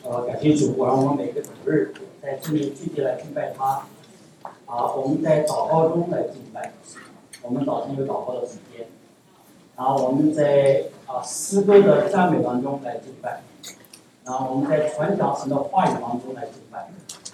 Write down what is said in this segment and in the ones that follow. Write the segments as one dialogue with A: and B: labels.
A: 感谢主，让我们每个主日在这里聚集来敬拜他。我们在祷告中来敬拜，我们早晨有祷告的时间，然后我们在诗歌的赞美当中来敬拜，然后我们在传讲神的话语当中来敬拜。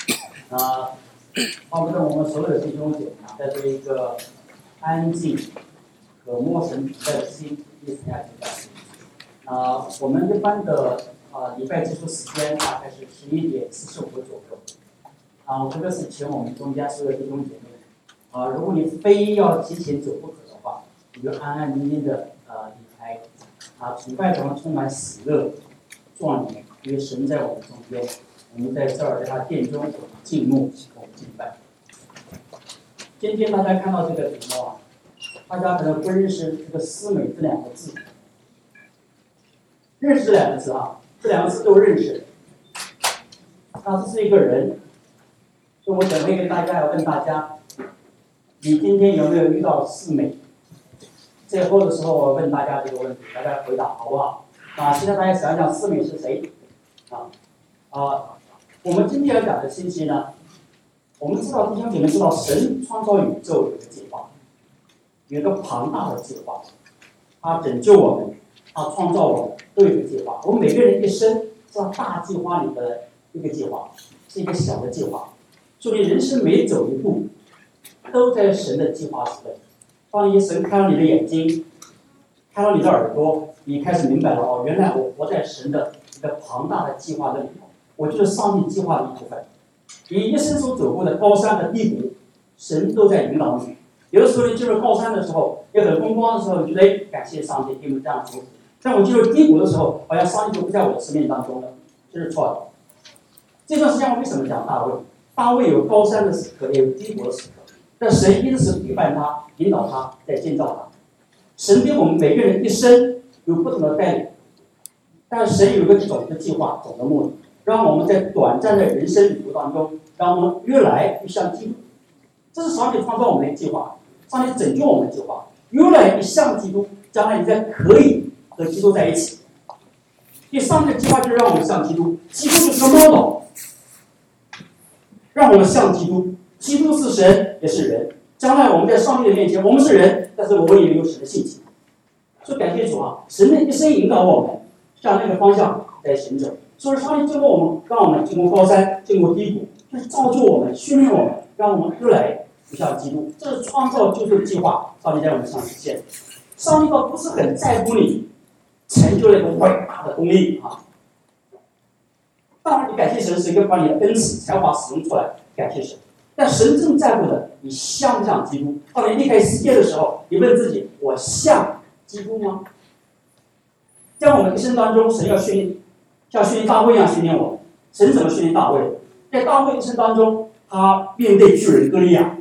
A: 巴不得我们所有的弟兄姐妹在这一个安静、渴慕神比赛的心一起来敬拜。我们一般的礼拜结束时间大概是11点45分左右。这个是请我们中间所有的弟兄姐妹。如果你非要提前走不可的话，你就安安静静的离开。崇拜中充满喜乐、壮丽，因为神在我们中间。我们在这儿在他殿中静默，我们敬拜。今天大家看到这个题目大家可能不认识这个思美这两个字。认识这两个字这两个字都认识。这是一个人，所以我准备跟大家要问大家，你今天有没有遇到思美？最后的时候我问大家这个问题，大家回答好不好？现在大家想想思美是谁？我们今天要讲的信息呢，我们知道弟兄姐妹知道神创造宇宙有一个计划，有一个庞大的计划，他拯救我们，他创造我们都有一个计划。我们每个人一生是大计划里的一个计划，是一个小的计划。所以人生每走一步，都在神的计划之内。当你神开了你的眼睛，开了你的耳朵，你开始明白了原来我活在神的一个庞大的计划的里头，我就是上帝计划的一部分。你一生所走过的高山和低谷，神都在引导你。有的时候你进入高山的时候，也很风光的时候，你觉得感谢上帝给我们这样祝福。但我进入低谷的时候，好像上帝就不在我的生命当中了，这是错的。这段时间我为什么讲大卫？大卫有高山的时刻，也有低谷的时刻，但神一直是陪伴他、引导他、在建造他。神给我们每个人一生有不同的带领，但是神有一个总的计划、总的目的，让我们在短暂的人生旅途当中，让我们越来越像基督。这是上帝创造我们的计划，上帝拯救我们的计划，越来越像基督，将来你才可以和基督在一起。所以上帝的计划就是让我们像基督，基督就是个 model， 让我们像基督。基督是神，也是人。将来我们在上帝的面前，我们是人，但是我们也有神的性情。所以感谢主神的一生引导我们向那个方向在行走。所以上帝经过我们，让我们经过高山，经过低谷，就是造就我们、训练我们，让我们越来越像基督。这是创造救赎的计划，上帝在我们身上实现。上帝倒不是很在乎你成就了一个伟大的公义当然，你感谢神是一个把你的恩赐、才华使用出来，感谢神。但神正在乎的，你像不像基督？当你离开世界的时候，你问自己：我像基督吗？在我们一生当中，神要训练，像训练大卫一样训练我们。神怎么训练大卫？在大卫一生当中，他面对巨人歌利亚，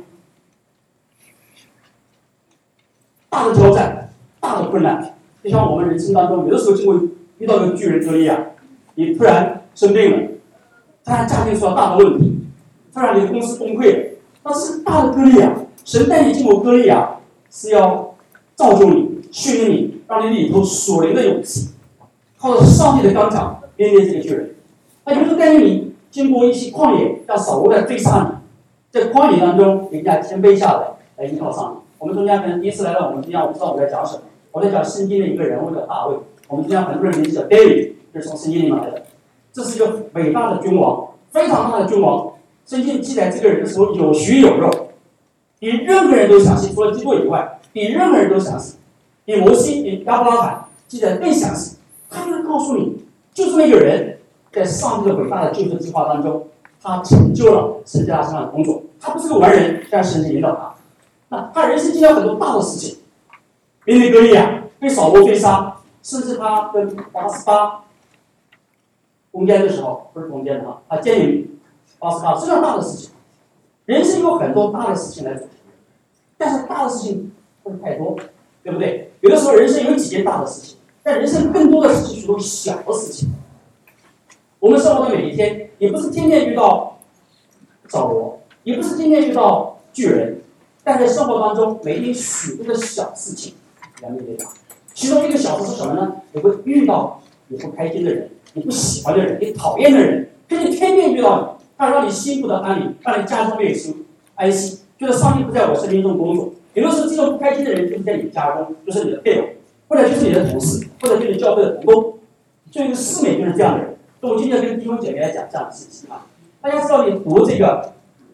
A: 大的挑战，大的困难。就像我们人生当中，有的时候就会遇到个巨人歌利亚，你突然生病了，突然家庭出了大的问题，突然你的公司崩溃了，那是大的歌利亚。神带你经过歌利亚，是要造就你、训练你，让你里头属灵的勇气，靠着上帝的刚强面对这个巨人。有时候带领你经过一些旷野，让扫罗来追杀你，在旷野当中，人家谦卑下来依靠上帝。我们中间可能第一次来到我们中间，我不知道我在讲什么。我在讲圣经的一个人物叫大卫，我们中间很多人名字叫 David， 就是从圣经里面来的。这是一个伟大的君王，非常大的君王。圣经记载这个人的时候有血有肉，比任何人都详细，除了基督以外，比任何人都详细，比摩西、比亚伯拉罕记载更详细。他就是告诉你，就是那个人在上帝的伟大的救赎计划当中，他成就了神在他身上的工作。他不是个完人，但是神引导他。那他人生经历了很多大的事情，面对歌利亚，被扫罗追杀，甚至他跟巴斯巴攻坚的时候，不是攻坚的他建立巴斯巴，这样大的事情。人生有很多大的事情来主题，但是大的事情不是太多，对不对？有的时候人生有几件大的事情，但人生更多的是许多小的事情。我们生活的每一天，也不是天天遇到扫罗，也不是天天遇到巨人，但在生活当中，每天许多的小事情来面对它。其中一个小事是什么呢？有个遇到你不开心的人， 你不喜欢的人，你讨厌的人，可是天天遇到你，他让你心不得安宁，让你家中没有安息，觉得上帝不在我生命中工作。有的时候，这种不开心的人就是在你家中，就是你的配偶，或者就是你的同事，或者就是你教会的同工。就一个师美就是这样的人。所以我今天跟弟兄姐妹来讲这样的事情啊。大家知道，你读这个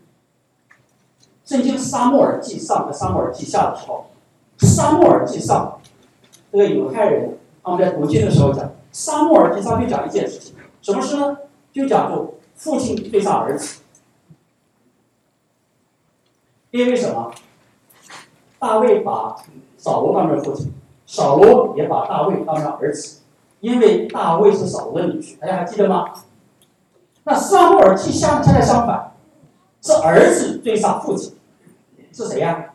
A: 圣经撒母耳记上和撒母耳记下的时候，撒母耳记上这个犹太人他们在读经的时候讲，撒母耳记上就讲一件事情，什么事呢？就讲做父亲对上儿子。因为什么？大卫把扫罗当成父亲，扫罗也把大卫当成儿子，因为大卫是扫罗的女婿，大家还记得吗？那撒母耳记下恰恰相反，是儿子追杀父亲，是谁呀？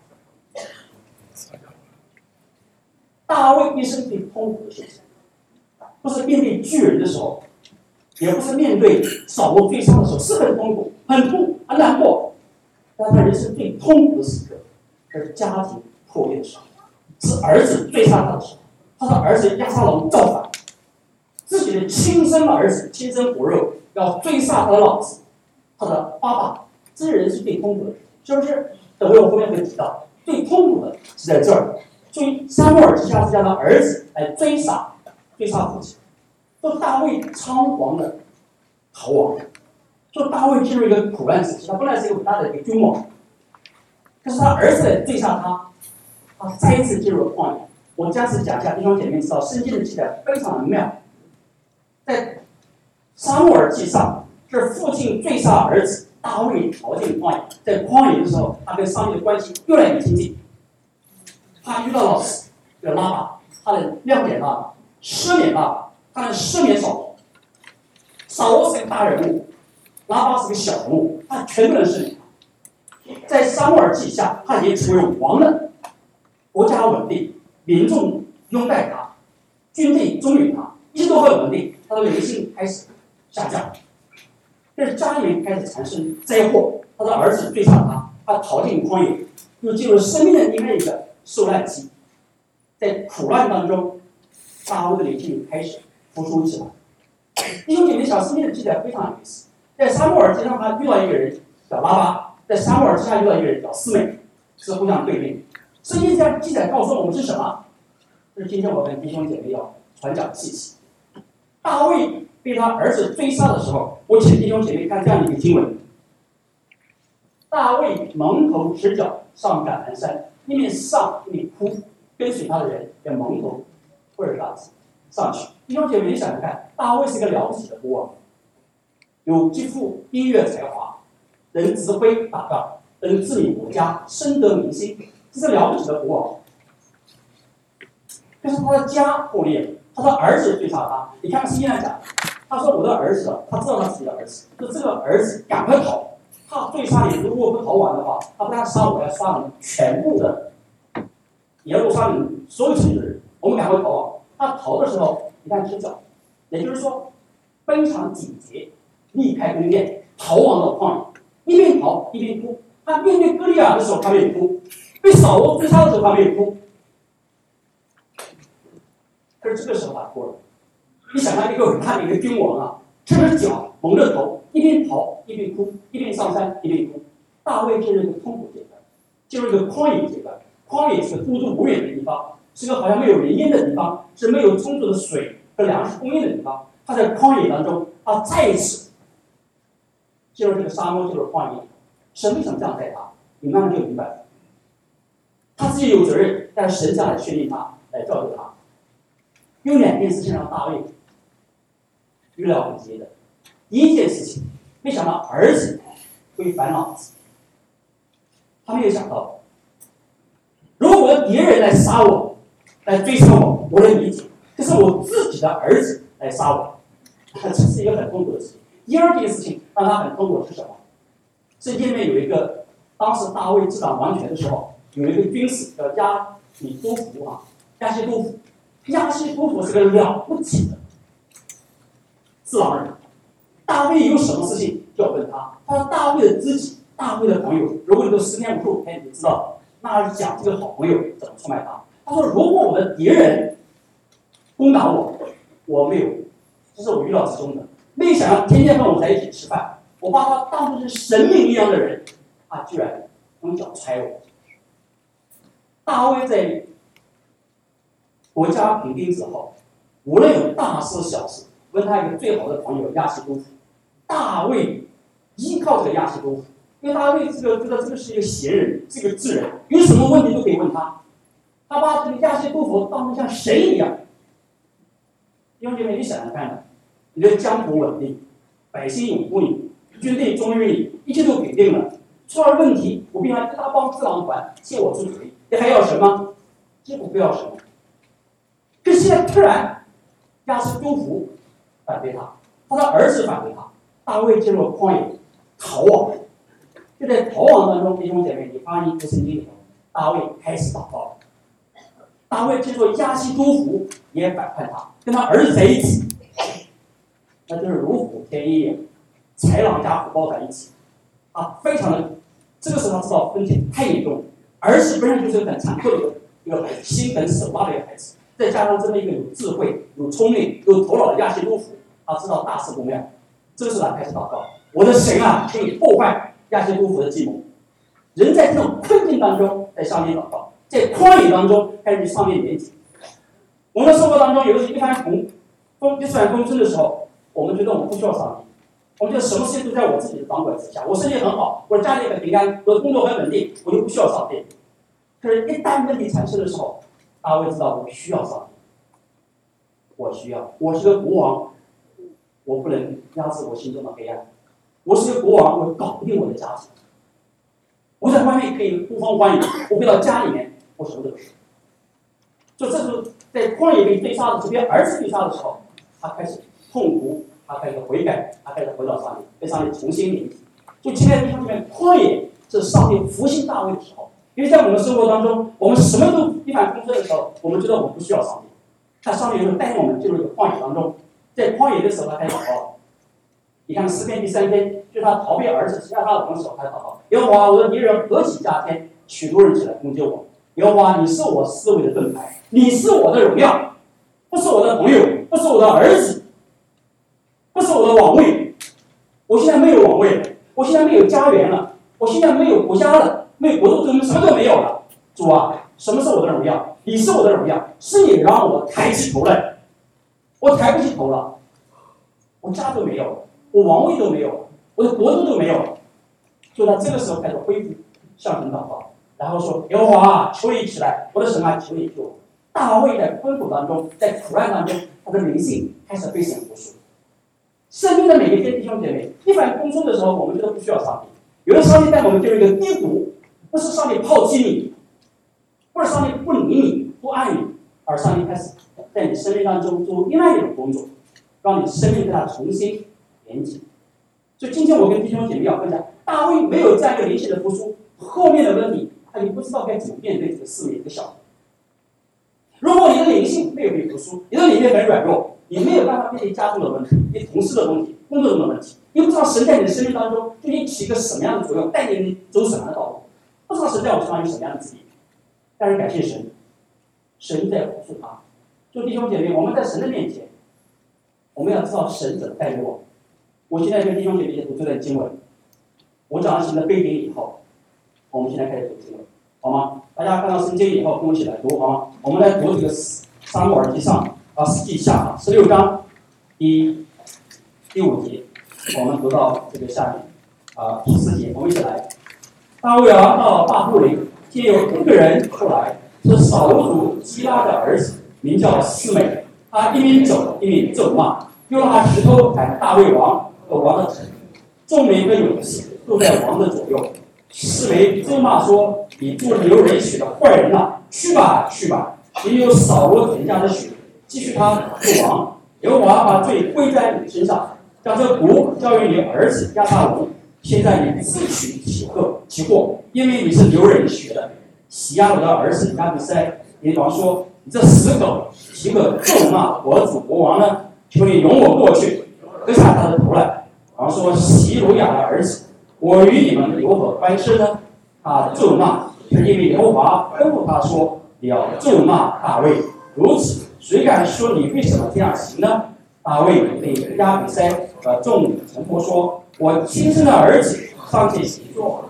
A: 大卫一生最痛苦的事情，不是面对巨人的时候，也不是面对扫罗追杀的时候，是很痛苦、很痛、很难过，但他人生最痛苦的时刻，是家庭破裂的时候，是儿子追杀他的时候，他的儿子押沙龙造反，自己的亲生儿子、亲生骨肉要追杀他的老子，他的爸爸，这人是最痛苦的，是不是？等会我后面会提到，最痛苦的是在这儿。所以撒母耳记下是叫他儿子来追杀父亲，说大卫仓皇的逃亡，说大卫进入一个苦难时期，他本来是一个伟大的一个君王，可是他儿子来追杀他，他再一次进入了旷野。我暂时讲一下，弟兄姐妹知道圣经的记载非常的妙，在撒母耳记上是父亲追杀儿子，大卫逃进旷野，在旷野的时候，他跟上帝的关系越来越亲近。他遇到了这个拉巴，他的亮点拉巴，赦免拉巴，他的赦免扫罗。扫罗是个大人物，拉巴是个小人物，他全部能赦免他。在撒母耳记下，他已经成为王了，国家稳定，民众拥戴他，军队忠于他，一切都很稳定，他的人性开始下降。但是家里面开始产生灾祸，他的儿子追杀他，他逃进旷野，又进入生命的另外一个受难期，在苦难当中，大卫的灵性开始浮出起来。弟兄姐妹，小圣经的记载非常有意思。在撒母耳记上，他遇到一个人叫拉巴；在撒母耳记下遇到一个人叫示每，是互相对立。圣经这样记载告诉我们是什么？这是今天我跟弟兄姐妹要传讲的信息。大卫被他儿子追杀的时候，我请弟兄姐妹看这样的一个经文：大卫蒙头直角上橄榄山。一面上一面哭，跟随他的人也蒙头或者上去。弟兄姐妹，你想想看，大卫是个了不起的国王，有极富音乐才华，能指挥打仗，能治理国家，深得民心，这是了不起的国王。可是他的家破裂了，他的儿子追杀他。你看圣经上讲，他说我的儿子，他知道他自己的儿子，说这个儿子赶快逃。他追杀你，如果不逃完的话，他不但杀我，要杀你全部的耶路撒冷所有城市的人。我们赶快逃亡。他逃的时候，你看直角，也就是说非常警觉，离开宫殿，逃亡到旷野，一边逃一边哭。他面对歌利亚的时候，他没有哭；被扫罗追杀的时候，他没有哭。可是这个时候他哭了。你想象一个伟大的一个君王啊，赤着脚，蒙着头，一边逃一边哭，一边上山一边哭。大卫进入一个痛苦阶段，进入一个旷野阶段。旷野是个孤独无援的地方，是个好像没有人烟的地方，是没有充足的水和粮食供应的地方。他在旷野当中，他再一次进入这个沙漠，进入旷野。神为什么这样待他？你慢慢就明白了。他自己有责任，但是神这样来训练他，来教导他。有两件事情让大卫预料不及的。第一件事情，没想到儿子会烦恼子，他没有想到，如果我的敌人来杀我，来追杀我，我能理解；可是我自己的儿子来杀我，这是一个很痛苦的事情。第二件事情让他很痛苦的是什么？圣经里面有一个，当时大卫执掌王权的时候，有一个军事叫亚西多弗啊，亚西多弗。亚西多弗是个了不起的智囊人。大卫有什么事情就要问他。他说大卫的知己，大卫的朋友，如果你都10年55天，你就知道那是讲这个好朋友怎么出卖他。他说如果我的敌人攻打我，我没有这是我预料之中的。没想到天天跟我在一起吃饭，我把他当作是神明一样的人，他居然用脚踹我。大卫在国家平定之后，无论有大事小事，问他一个最好的朋友亚西多夫，大卫依靠这个亚西多夫，因为大卫这个是一个贤人，是一个智人，有什么问题都可以问他。他把这个亚西多夫当成像神一样。弟兄姐妹，你想想看呢？你的江湖稳定，百姓拥护你，军队忠于你，一切都平定了。出了问题，我必然一大帮智囊团借我出主意，你还要什么？结果不要什么。可是现在突然，亚西多夫反对他，他的儿子反对他，大卫进入旷野逃亡。就在逃亡当中，弟兄姐妹，你发现一部圣经里头，大卫开始祷告。大卫听说亚西多夫也反叛他，跟他儿子在一起，那就是如虎添翼也，豺狼加虎豹在一起，非常的。这个时候他知道风险太严重了，儿子本身就是很残酷的一个孩子，心狠手辣的一个孩子，再加上这么一个有智慧、有聪明、有头脑的亚西多夫，他知道大事不妙。这个时候他开始祷告：我的神啊，可以破坏亚西多夫的计谋。人在这种困境当中，在上面祷告。在旷野当中开始去上面连接。我们的生活当中，有的时候一帆风顺的时候，我们觉得我们不需要上帝，我们觉得什么事情都在我自己的掌管之下，我身体很好，我的家里很平安，我的工作很稳定，我就不需要上帝。可是，一旦问题产生的时候，大卫知道我需要上帝，我需要，我是个国王，我不能压制我心中的黑暗，我是个国王，我搞不定我的家庭。我在外面可以呼风唤雨，我回到家里面，我什么都不是。所以这时候在旷野被追杀的时候，被儿子追杀的时候，他开始痛苦，他开始悔改，他开始回到上帝，跟上帝重新联系。就亲爱的弟兄姊妹，旷野是上帝复兴大卫的时候，因为在我们生活当中，我们什么都一帆风顺的时候，我们觉得我们不需要上帝，但上帝有时候带领我们进入一个旷野当中，在旷野的时候，他开始祷告。你看诗篇第3篇，就是他逃避儿子欺压他的时候，他祷告：耶和华，我的敌人何其加添，许多人起来攻击我。耶和华，你是我思维的盾牌，你是我的荣耀，不是我的朋友，不是我的儿子，不是我的王位。我现在没有王位了，我现在没有家园了，我现在没有国家了，没有国度，什么都没有了。主啊，什么是我的荣耀？你是我的荣耀，是你让我抬起头来，我抬不起头了，我家都没有了。我王位都没有了，我的国度都没有了，就在这个时候开始恢复向神祷告，然后说：耶和华，求你起来，我的神啊，求你救我。大卫在困苦当中，在苦难当中，他的灵性开始被神扶持。生命的每一天，弟兄姐妹，一帆风顺的时候，我们觉得不需要上帝。有的上帝带我们进入一个低谷，不是上帝抛弃你，不是上帝不理你、不爱你，而上帝开始在你生命当中做另外一种工作，让你生命跟他重新连接。所以今天我跟弟兄姐妹要分享，大卫没有这样一个灵性的复苏，后面的问题他就不知道该怎么面对这个四面的小。如果你的灵性没有被复苏，你的里面很软弱，你没有办法面对家中的问题、你同事的问题、工作中的问题，你不知道神在你的生命当中究竟起一个什么样的作用，带领你走什么样的道路，不知道神在我身上有什么样的旨意。但是感谢神，神在扶助他。就弟兄姐妹，我们在神的面前，我们要知道神怎么带领我们。我现在跟弟兄姐妹读这段经文，我讲了神的背景以后，我们现在开始读经文，好吗？大家看到圣经以后，跟我一起来读，好吗？我们来读这个撒母耳记上4记下16章第5节，我们读到这个下面第4节，我们一起来。大卫到大布林，见有一个人出来，是扫罗族基拉的儿子，名叫示每。他一边走一边咒骂，又拿石头砍大卫王和王的头。众民和勇士都在王的左右。示每咒骂说：“你做流人血的坏人啊，去吧去吧！也有扫罗全家的血，继续他做王。耶和华把罪归在你身上，将这国交于你儿子亚撒龙。现在你自取其祸，因为你是流人血的。洗亚罗的儿子亚比塞，你王说：你这死狗，岂可咒骂我主国王呢？求你容我过去，割下他的头来。王说：洗鲁雅的儿子，我与你们有何关系呢？他咒骂，是因为耶和华吩咐他说：你要咒骂大卫。如此，谁敢说你为什么这样行呢？ 大卫对亚比筛和众女臣仆说：“我亲生的儿子上前行坐。”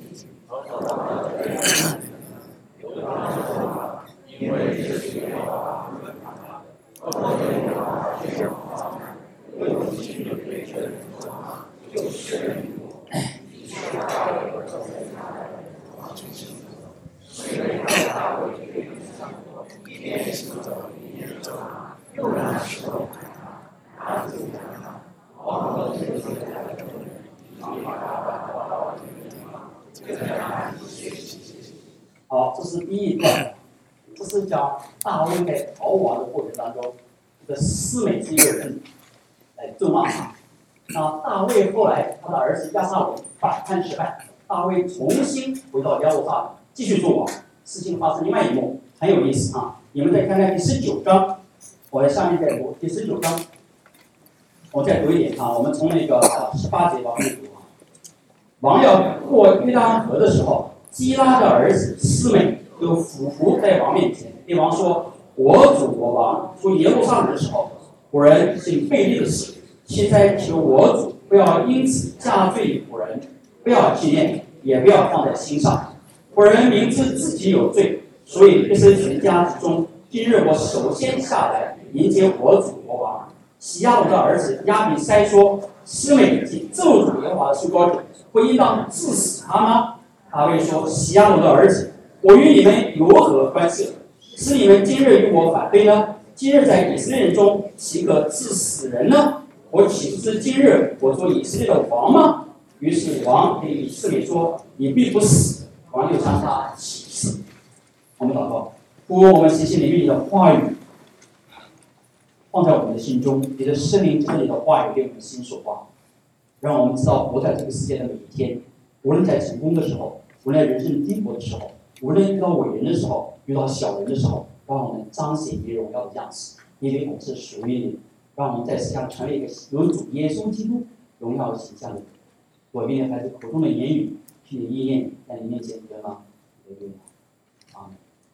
A: 好，这是第一段，这是讲大卫在逃亡的过程当中，这个示每是一个人来咒骂他。那大卫后来他的儿子亚撒龙反叛失败，大卫重新回到耶路撒冷继续做王。事情发生另外一幕很有意思啊！你们再看看第19章，我在下面再读第19章，我再读一点啊，我们从那个18节往里读啊。王要过约旦河的时候，基拉的儿子示每就俯伏在王面前，对王说：“我主我王出耶路撒冷的时候，古人行悖逆的事，现在求我主不要因此加罪古人，不要纪念，也不要放在心上。古人明知自己有罪，所以一生全家之中，今日我首先下来迎接我主我王。”西亚鲁的儿子亚比筛说：“示每既咒诅耶和华的受膏者，不应当治死他吗？”大卫说：“西亚鲁的儿子，我与你们有何关系？是你们今日与我反对呢？今日在以色列人中岂可治死人呢？我岂不是今日我做以色列的王吗？”于是王对示每说：“你必不死。”王就向他起誓。我们祷告，主，我们谢谢你对你的话语放在我们的心中，你的圣灵将你的话语给我们心所话，让我们知道活在这个世界的每一天，无论在成功的时候，无论在人生低谷的时候，无论遇到伟人的时候，遇到小人的时候，让我们彰显你荣耀的样子，因为我们是属于你，让我们在世上成为一个有主耶稣基督荣耀的形象的人。我愿意孩子口中的言语，凭你意念，在你面前得吗？阿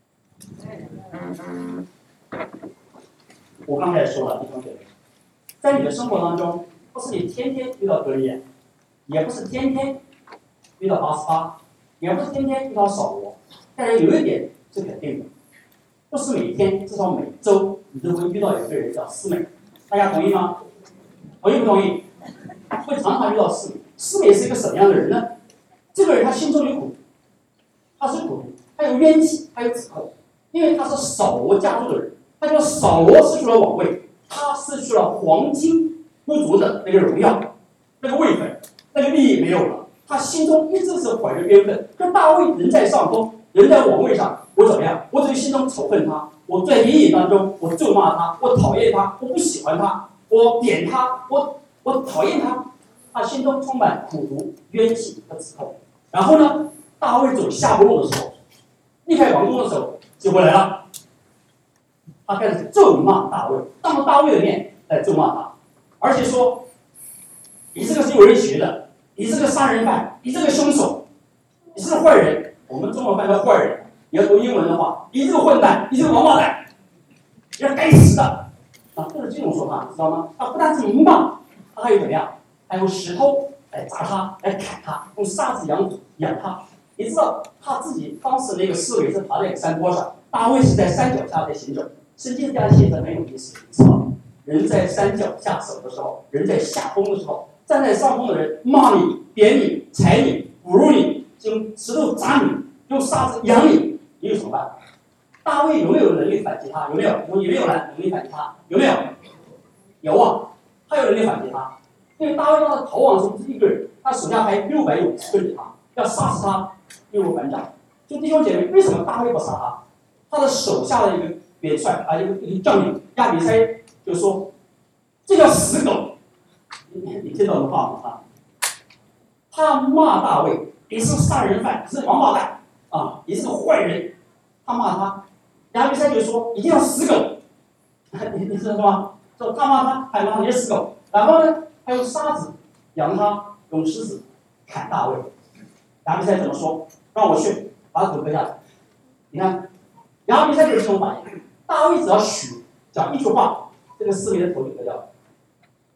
A: 门。我刚才说了，弟兄姐妹，在你的生活当中，不是你天天遇到歌利亚，也不是天天遇到88，也不是天天遇到扫罗，但是有一点是肯定的，不是每天，至少每周你都会遇到有个人叫示每。大家同意吗？同意不同意？会常常遇到示每。示每是一个什么样的人呢？这个人他心中有苦，他是苦，他有冤气，他有指控，因为他是扫罗家族的人。他说扫罗失去了王位，他失去了黄金不足的那个荣耀，那个位分，那个利益没有了。他心中一直是怀着冤愤。跟大卫人在上风，人在王位上，我怎么样？我只是心中仇恨他，我在阴影当中，我咒骂他，我讨厌他，我不喜欢他，我贬他，我讨厌他。他心中充满苦毒、冤气和指控。然后呢，大卫走下坡路的时候，离开王宫的时候，机会来了。他开始咒骂大卫，当着大卫的面来咒骂他，而且说：“你这个是有人学的，你这个杀人犯，你这个凶手，你是坏人。”我们中文翻叫坏人，你要读英文的话，你这个混蛋，你这个王八蛋，你要该死的啊！这是这种说法，知道吗？他不但是骂，他还有怎么样？还用石头来砸他，来砍他，用沙子养他。你知道他自己当时那个思维是爬在一个山坡上，大卫是在山脚下在行走。圣经这样写的很有意思，知道吗？人在山脚下走的时候，人在下风的时候，站在上风的人骂你、贬你、踩你、侮辱你，用石头砸你，用沙子扬你，你有什么办法？大卫有没有能力反击他？有没有？有没有能力反击他？有没有？有啊，他有能力反击他。因为大卫当时逃亡的时候不是一个人，他手下还600勇士跟着他，要杀死他，义无反掌。就弟兄姐妹，为什么大卫不杀他？他的手下的一个元帅啊，一个将领亚比筛就说：“这叫死狗。”你听到的话吗？啊，他骂大卫：“你是杀人犯，你是王八蛋啊，你是个坏人。”他骂他，亚比筛就说：“你这叫死狗。”你知道吗？说他骂他，还骂你是死狗。然后呢，他用沙子扬他，用石子砍大卫。亚比筛怎么说？让我去把头割下来。你看，亚比筛就是这种反应。大卫只要讲一句话，这个示每的头就割掉了。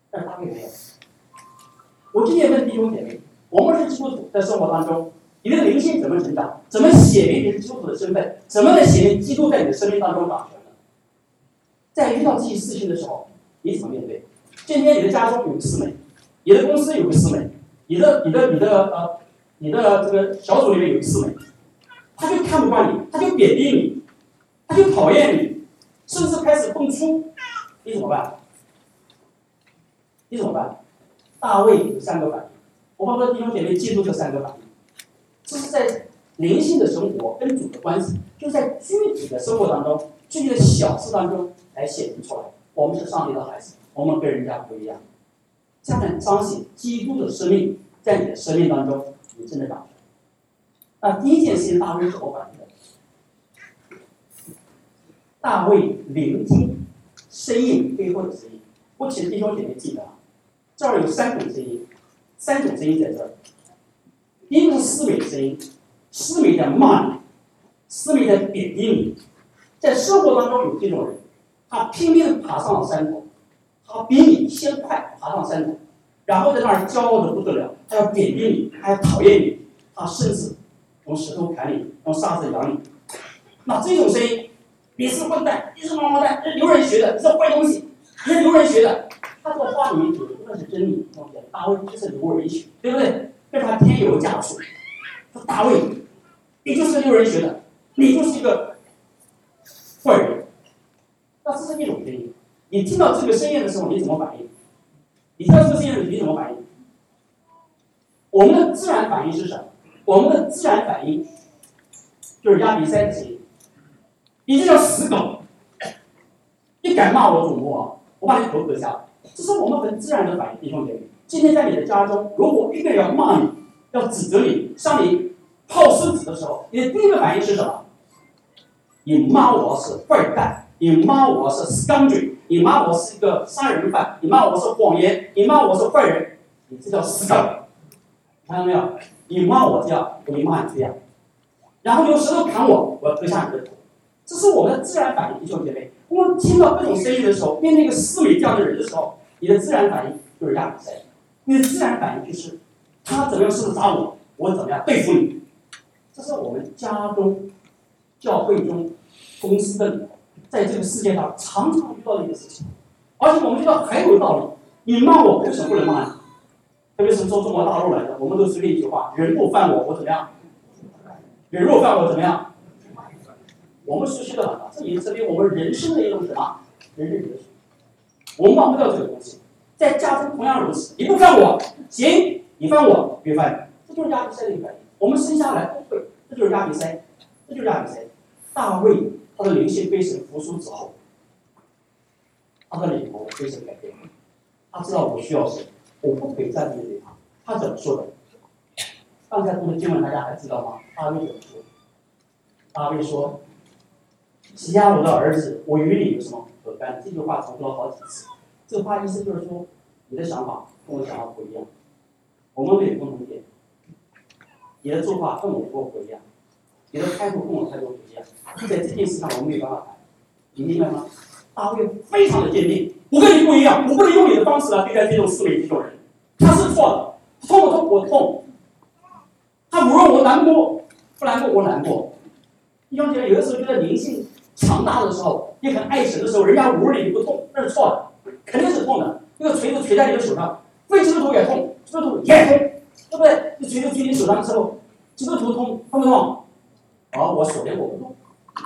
A: 但是大卫没有。我今天问弟兄姐妹，我们是基督徒，在生活当中，你的灵性怎么成长？怎么写明你是基督徒的身份？怎么能写明基督在你的生命当中掌权呢？在遇到这些事情的时候，你怎么面对？今天你的家中有个师妹，你的公司有个师妹，你的这个小组里面有个师妹，他就看不惯你，他就贬低你，他就讨厌你，甚至开始蹦出，你怎么办？你怎么办？大卫有3个反应，我帮助弟兄姐妹记住这3个反应，这是在灵性的生活跟主的关系，就在具体的生活当中，具体的小事当中来显明出来。我们是上帝的孩子，我们跟人家不一样，这样能彰显基督的生命在你的生命当中，你真的掌权。那第一件事情，大卫是怎么反应的？大卫聆听声音背后的声音。我请弟兄姐妹记得啊，这儿有3种声音，3种声音在这儿。第一个是思维的声音，思维在骂你，思维在贬低你。在生活当中有这种人，他拼命爬上了山头，他比你先快爬上山头，然后在那儿骄傲的不得了，他要贬低你，他要讨厌你，他甚至用石头砍你，用沙子扬你。那这种声音，你是混蛋，你是王八蛋，这是牛人学的，你是坏东西，你是牛人学的。他这个话里面有的是真理，大卫就是牛人学，对不对？这是他添油加醋。说大卫，你就是牛人学的，你就是一个坏人。那这是一种声音。你听到这个声音的时候，你怎么反应？你听到这个声音的时候，你怎么反应？我们的自然反应是什么？我们的自然反应就是亚比塞的声音。你就像死狗，你敢骂我主播啊，我把你头割下来。这是我们很自然的反应，弟兄姐妹。今天在你的家中，如果一个人要骂你，要指责你，向你抛石子的时候，你的第一个反应是什么？你骂我是坏蛋，你骂我是 scoundrel， 你骂我是一个杀人犯，你骂我是谎言，你骂我是坏人，你这叫死狗。看到没有？你骂我这样，我就骂你这样，然后用石头砍我，我要割下你的头。这是我们的自然反应，弟兄姐妹。我们听到各种声音的时候，面对一个思维这样的人的时候，你的自然反应就是亚比塞，你的自然反应就是他怎么样试图杀我，我怎么样对付你。这是我们家中、教会中、公司的里头，在这个世界上常常遇到的一个事情。而且我们觉得还有道理，你骂我为什么不能骂你？特别是从中国大陆来的，我们都是那句话：人不犯我，我怎么样？人若犯我怎么样？我们熟悉的很了，这也证明我们人生的一种什么？人生哲学。我们忘不掉这个东西，在家中同样如此。你不犯我，行；你犯我，别犯你。这就是亚比塞的一个反应。我们生下来都会，这就是亚比塞，这就是亚比塞。大卫他的灵性被神扶苏之后，他的领头被神改变，他知道我需要神，我不可以再面对他。他怎么说的？刚才读的经文大家还知道吗？大卫怎么说？大卫说：“西亚我的儿子，我与你有什么可干？”这句话重复了好几次。这个话意思就是说，你的想法跟我的想法不一样，我们没有共同点。你的做法跟我不一样，你的态度跟我态度不一样。在这件事上，我们没有办法谈，你明白吗？大卫非常的坚定，我跟你不一样，我不能用你的方式来对待这种思维这种人，他是错的，痛不痛？我痛。他无论我难过，不难过我难过。弟兄姐妹，有的时候觉得灵性强大的时候，你很爱神的时候，人家侮辱你不痛，那是错的，肯定是痛的。那个锤子锤在你的手上，非基督徒也痛，基督徒也痛，对不对？这锤子锤你手上之后，基督徒痛不痛？我首先我不痛，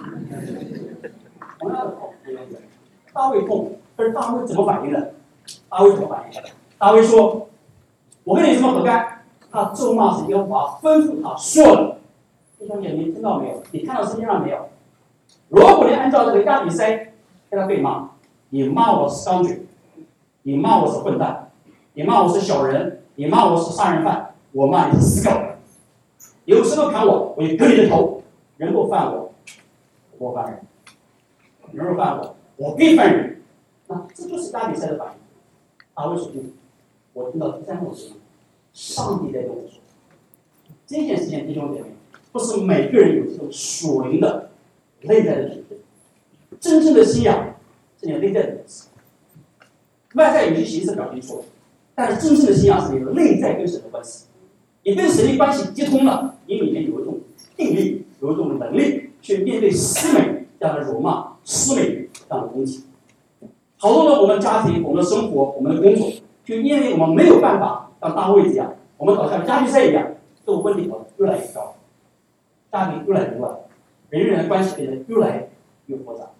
A: 同样的痛。大卫痛，但是大卫怎么反应的？大卫怎么反应的？大卫说：“我跟你什么何干？”他咒骂是耶和华吩咐他说的。弟兄姐妹，听到没有？你看到圣经上没有？如果你按照这个亚比塞跟他对骂，你骂我是钢锯，你骂我是混蛋，你骂我是小人，你骂我是杀人犯，我骂你是死狗。有石头砍我，我就割你的头。人若犯我，我犯人；人若犯我，我必犯人。那这就是亚比塞的反应。大卫说：“我听到第三种声音。”上帝在跟我说，这件事情，弟兄姐妹，不是每个人有这种属灵的内在的体质。真正的信仰是你内在的体质。 外在有些形式表现出来，但是真正的信仰是你的内在跟神的关系。你跟神的关系接通了，你里面有一种定力，有一种能力去面对思美这样的辱骂、思美这样的攻击。好多的我们家庭、我们的生活、我们的工作，就因为我们没有办法像大卫这样，我们好像加比赛一样，这个问题越来越高，家庭越来越乱，人与人的关系变得越来越复杂。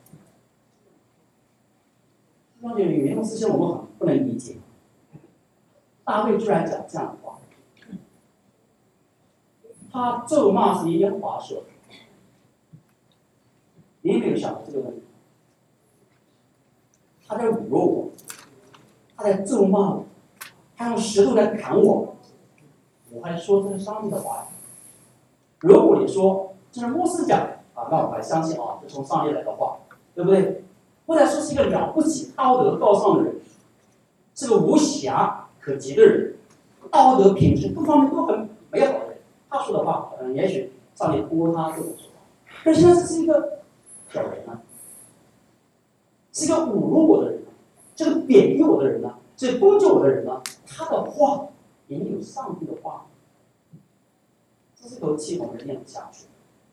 A: 那有一种事情我们很不能理解，大卫居然讲这样的话，他咒骂是耶和华说的，你有没有想过这个问题？他在侮辱我，他在咒骂我，他用石头在砍我，我还说这是上帝的话。如果你说这是牧师讲啊，那我还相信啊，这是从上帝来的话，对不对？或者说是一个了不起、道德高尚的人，是个无瑕可及的人，道德品质各方面都很美好的人，他说的话，也许上帝通过他对我说话。但现在这是一个小人呢，是一个侮辱我的人呢，这个贬义我的人呢，这个攻击我的人呢，他的话里面有上帝的话，这是口气我们咽不下去。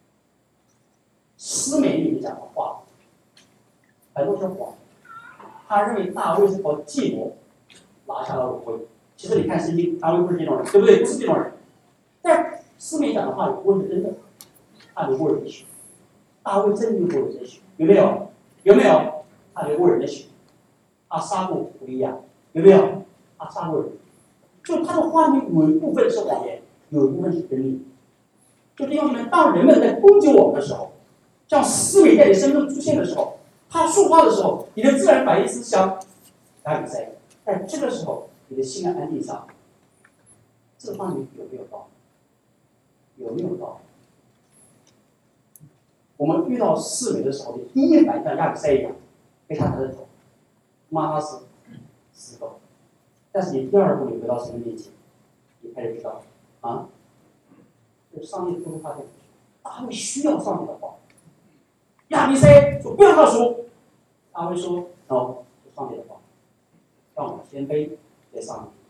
A: 诗美里面讲的话，很多是谎。他认为大卫是靠计谋拿下了王位。其实你看圣经，大卫不是这种人，对不对？不是这种人。但诗美讲的话也不会是真的，他流过人的血。大卫真流过人的血，有没有？有没有？他流过人的血，他杀过乌利亚，有没有？他杀过人。就他的话里面有一部分是谎言，有一部分是真理。就弟兄姊妹，当人们在攻击我们的时候，像思维在你生命中出现的时候，他说话的时候，你的自然反应是想打比赛。但这个时候，你的心安定下来，这话你有没有道理？有没有道理？我们遇到思维的时候，你第一反应像亚比赛一样，被他抬着头，骂他是死狗。但是你第二步，你回到神的面前，你开始知道啊，就上帝吩咐他的，大卫需要上帝的话。亚比赛说不要他说，大卫说：“no，是上帝的话，让我们谦卑在上帝。”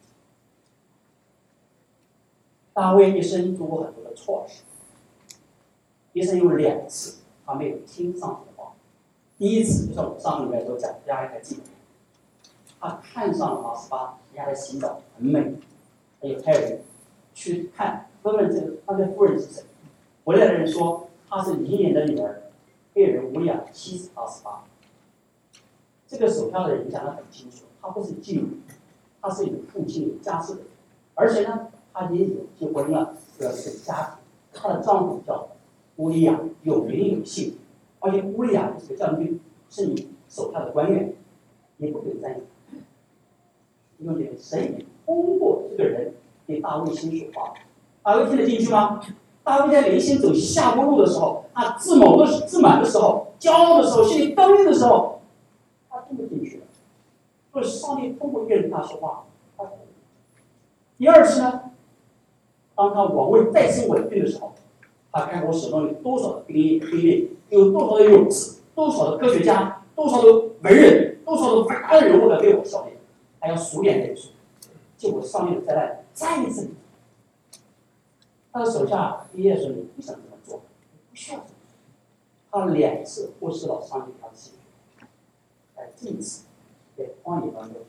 A: 大卫一生做过很多的错事，一生有2次他没有听上帝的话。第一次就像我们上个礼拜所讲，大家还记得，他看上了拔示巴，人家在洗澡很美，还有派人去看，问问这个他的夫人是谁。回来的人说她是以连的女儿，被人乌利亚妻子拔示巴。这个手下的人讲得很清楚，他不是妓女，他是有父亲有家室的，而且呢，他也有结婚了，有这个家庭。她的丈夫叫乌利亚，有名有姓，而且乌利亚是个将军，是你手下的官员，也不可以占有。因为神也通过这个人给大卫心说话，大卫听得进去吗？大卫在人生走下坡路的时候，他自满的时候，骄傲的时候，心里刚硬的时候，他听不进去了。所以上帝通过一个人跟他说话，他同意。第二次呢，当他王位再次稳定的时候，他看我手中有多少的兵力，有多少的勇士，多少的科学家，多少的文人，多少的伟大的人物来为我效力，还要数点人数，结果上面的灾难再一次。他的手下第一说：“你不想这么做，不需要这么做。”他2次忽视了上帝他的心，在这一次在荒野当中，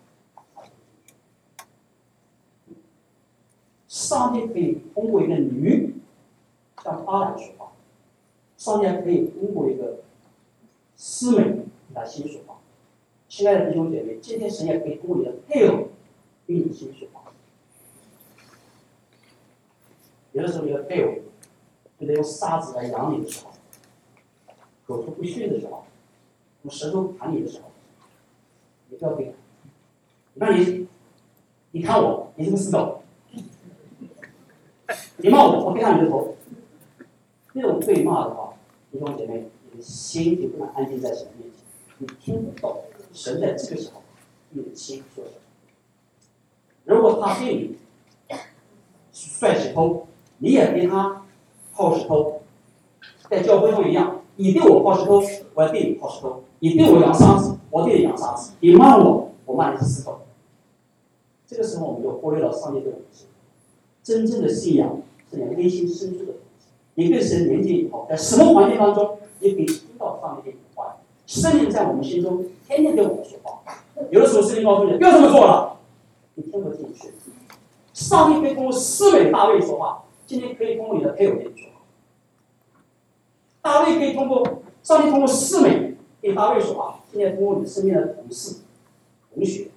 A: 上帝可以通过一个驴向巴兰说话，上帝还可以通过一个思美给他心说话。亲爱的弟兄姐妹，今天神也可以通过你的配偶给你心说话。有的时候你的配偶就得用沙子来养你的时候，口出不逊的时候，用舌头砍你的时候，你不要对他。那你看我，你是个死狗，你骂我，我对上你的头。这种对骂的话，弟兄姐妹，你的心就不能安静在神面前，你听不到神在这个时候你的心说什么。如果他对你摔石头，你也对他抛石头，在教会中一样，你对我抛石头，我要对你抛石头；你对我扬沙子，我对你扬沙子；你骂我， 我骂你是死狗。这个时候我们就忽略了上帝对我们说，真正的信仰是你内心深处的东西。你跟神连接以后，在什么环境当中，也可以听到上帝对你的话语。圣灵在我们心中天天对我们说话。有的时候圣灵告诉你不要这么做了，你听不进去。上帝可以通过示每大卫说话，今天可以通过你的配偶对你说话。大卫可以通过上帝通过示每对大卫说话，今天通过你身边的同事、同学。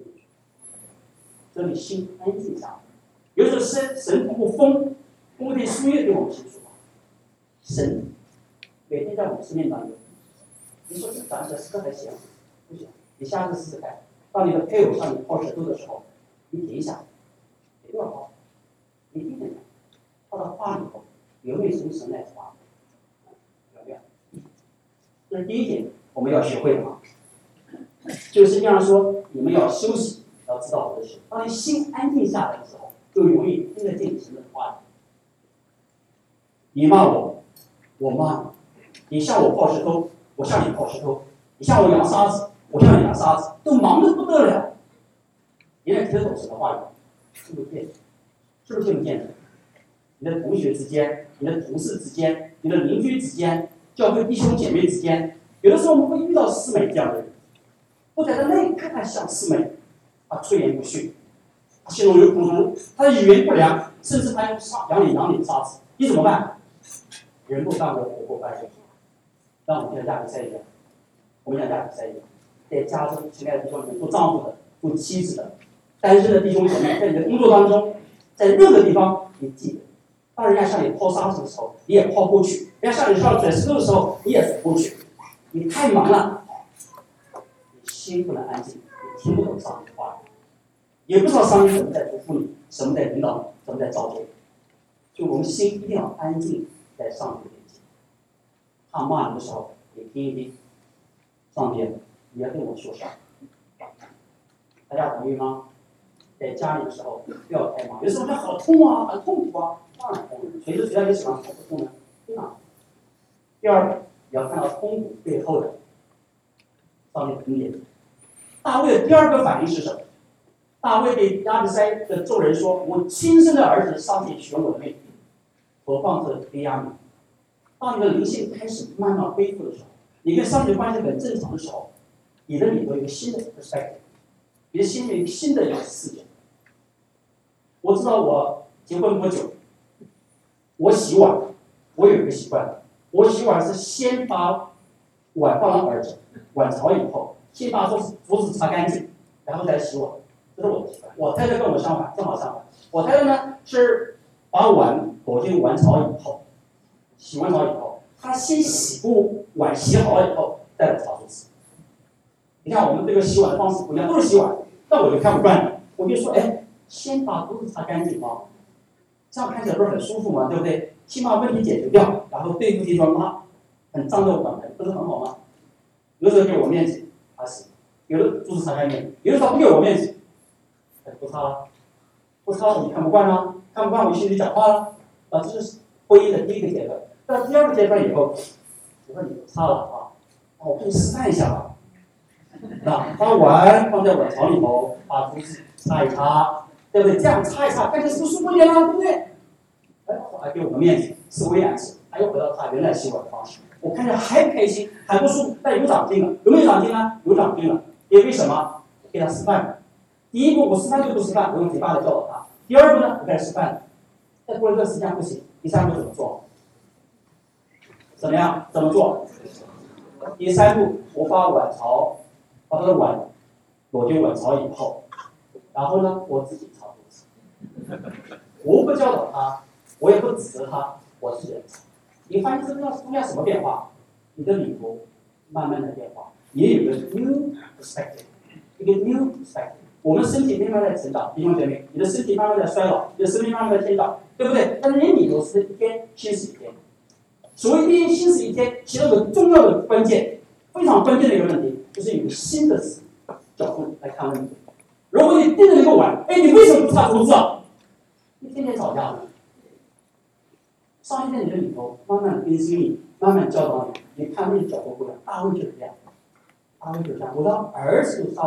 A: 让你心安静下来。有时候神通过风，通过这些树叶对我们说话。神每天在我们生命当中，你说这长起来是个还行，不行，你下次试试看。当你的配偶向你抛舌头的时候，你停一下，别乱抛，你听听看，他的话里头有没有从神来的话？有没有？这是第一点，我们要学会的嘛。就是经常说，你们要休息。要知道我的事，当你心安静下来的时候，就容易听得进神的话语。你骂我，我骂你；你向我抛石头，我向你抛石头；你向我扬沙子，我向你扬沙子，都忙得不得了。你能听得懂神的话语？听不见，是不是听不见的？你的同学之间，你的同事之间，你的邻居之间，教会弟兄姐妹之间，有的时候我们会遇到师妹这样的人，或者在那一刻他像师妹。他出言不逊，他心中有苦毒，他的语言不良，甚至他用扬你杀子，你怎么办？人不干活，活不干活。让我们像亚比赛一样，我们像亚比赛一样，在家中亲爱的弟兄里面做丈夫的、做妻子的、单身的弟兄姐妹，在你的工作当中，在任何地方，你记得，当人家向你抛沙子的时候，你也抛过去；人家向你甩石头的时候，你也甩过去。你太忙了，你心不能安静。听不懂上帝的话语，也不知道上帝怎么在嘱咐你，什么在引导你，怎么在造就你。就我们心一定要安静在上帝面前。他骂你的时候，你听一听，上帝，你要对我说啥？大家同意吗？在家里的时候不要太忙，有时候觉得好痛啊，很痛苦啊，当然痛。谁说谁让你喜欢痛不痛呢？对吧？第二个，你要看到痛苦背后的上帝的恩典。大卫的第二个反应是什么？大卫对亚比塞的众人说：“我亲生的儿子上帝取了我的命，何况是非亚米。”当你的灵性开始慢慢恢复的时候，你跟上帝的关系很正常的时候，你的里头有一个新的 perspective， 你的心里有一个新的一个视角。我知道我结婚不久，我洗碗，我有一个习惯，我洗碗是先把碗放到碗槽以后。先把桌子擦干净，然后再洗碗，这是我的习惯。我太太跟我相反，正好相反。我太太呢是把碗躲进碗槽以后，洗完澡以后，她先洗过碗，洗好了以后再来擦桌子。你看我们这个洗碗的方式不一样，都是洗碗，那我就看不惯了。我就说，哎，先把桌子擦干净啊，这样看起来不是很舒服吗？对不对？先把问题解决掉，然后对付这双很脏的碗盆，不是很好吗？有时候给我面子。他洗，有的桌子擦干净，有的时候不给我面子，不擦了，不擦了你看不惯了，看不惯我心里讲话了，啊，这是婚姻的第一个阶段。到第二个阶段以后，我说你不擦了啊，我给你示范一下吧，啊，把碗放在碗槽里头，把桌子擦一擦，对不对？这样擦一擦，感觉是不是舒服一点了，对不对？哎，还给我个面子，是微暗示，他又回到他原来洗碗的方式。我看着还不开心，还不舒服，但有长进了，有没有长进呢？有长进了，因为什么？我给他示范。第一步我示范就不示范，我用嘴巴来教导他。第二步呢，我给他示范。再过一段时间不行，第三步怎么做？怎么样？怎么做？第三步，我把他的碗躲进碗槽以后，然后呢，我自己擦桌子。我不教导他，我也不指责他，我自己来擦。你发现这中间什么变化？你的里头慢慢的变化，也有一个 new perspective， 一个 new perspective。我们身体慢慢在成长，弟兄姐妹，你的身体慢慢在衰老，你的生命慢慢在成长，对不对？但是你里头是一天新死一天。所谓一天新死一天，其中有个重要的关键，非常关键的一个问题，就是有个新的角度来看问题。如果你盯着那个碗，哎，你为什么不擦桌子啊？你天天吵架的。上帝在你的里头慢慢更新你，慢慢教导你，你看那个角度不一样。大卫就是这样，大卫就是这样。我的儿子都杀我，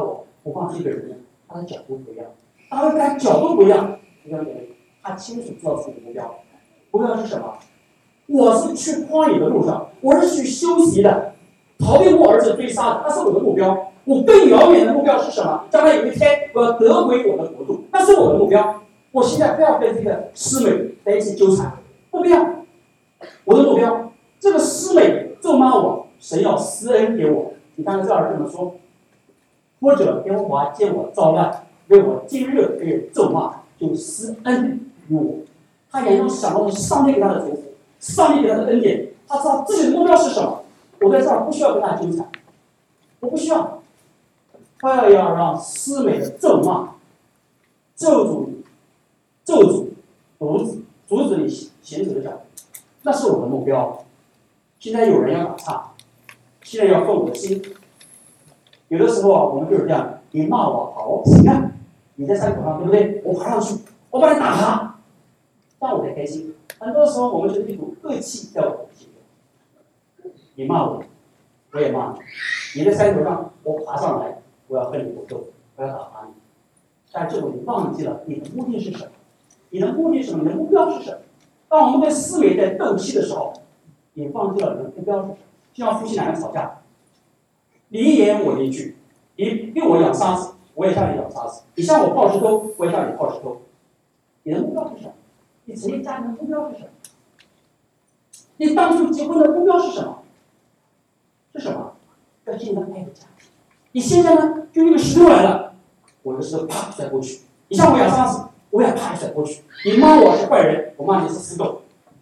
A: 何况这个人呢，他的角度不一样，大卫跟他角度不一样，他清楚知道自己的目标。目标是什么？我是去荒野的路上，我是去休息的，逃避我儿子追杀的，那是我的目标。我更遥远的目标是什么？将来有一天我要得回我的国度，那是我的目标。我现在不要跟这个师美在一起纠缠，不必要。我的目标，这个师美咒骂我，神要施恩给我。你看这儿这么说，或者耶和华见我遭难，为我今日被人咒骂，就施恩于我。他眼中想到的是上帝给他的祝福，上帝给他的恩典，他知道自己的目标是什么。我在这儿不需要跟他纠缠，我不需要。他要让师美的咒骂、咒诅、阻止你行走的脚步，那是我的目标。现在有人要打岔，现在要分我的心。有的时候啊，我们就是这样，你骂我好，行啊，你在山头上对不对？我爬上去，我把你打趴，这样我才开心。很多时候我们就是一股恶气在我的心中。你骂我，我也骂你。你在山头上，我爬上来，我要和你搏斗，我要打趴你。但这会你忘记了你的目的是什么？你的目的是什么？你的目标是什么？当我们跟思维在斗气的时候，你忘记了你的目标是什么？就像夫妻两个吵架，你一言我一句，你逼我养沙子，我也向你养沙子；你向我泡石头，我也向你泡石头。你的目标是什么？你成立家庭的目标是什么？你当初结婚的目标是什么？是什么？要建立爱的家庭。你现在呢，就一个石头来了，我的石头啪甩过去；你向我养沙子，我也啪甩过去。你骂我是坏人，我骂你是死狗。